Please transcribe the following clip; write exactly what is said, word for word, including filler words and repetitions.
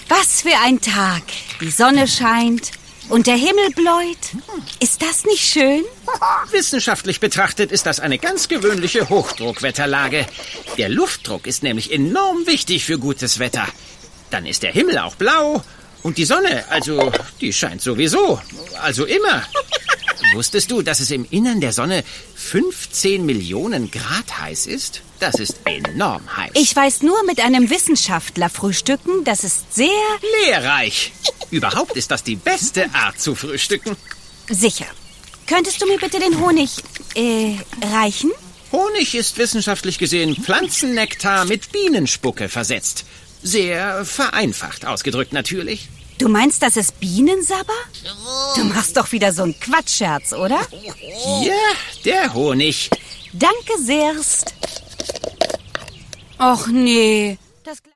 Was für ein Tag. Die Sonne scheint und der Himmel bläut. Ist das nicht schön? Wissenschaftlich betrachtet ist das eine ganz gewöhnliche Hochdruckwetterlage. Der Luftdruck ist nämlich enorm wichtig für gutes Wetter. Dann ist der Himmel auch blau und die Sonne, also die scheint sowieso, also immer. Wusstest du, dass es im Innern der Sonne fünfzehn Millionen Grad heiß ist? Das ist enorm heiß. Ich weiß nur, mit einem Wissenschaftler frühstücken, das ist sehr... Lehrreich. Überhaupt ist das die beste Art zu frühstücken. Sicher. Könntest du mir bitte den Honig, äh, reichen? Honig ist wissenschaftlich gesehen Pflanzennektar mit Bienenspucke versetzt. Sehr vereinfacht ausgedrückt natürlich. Du meinst, das ist Bienensabber? Du machst doch wieder so einen Quatschscherz, oder? Hier, der Honig. Danke sehrst. Och nee. Das